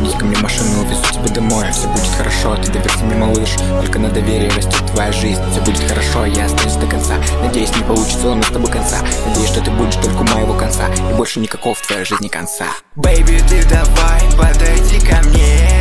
Садись ко мне в машину, увезу тебя домой. Все будет хорошо, ты доверься мне, малыш. Только на доверии растет твоя жизнь. Все будет хорошо, я остаюсь до конца. Надеюсь, не получится у нас с тобой конца. Надеюсь, что ты будешь только у моего конца. И больше никакого в твоей жизни конца. Бэйби, ты давай подойди ко мне.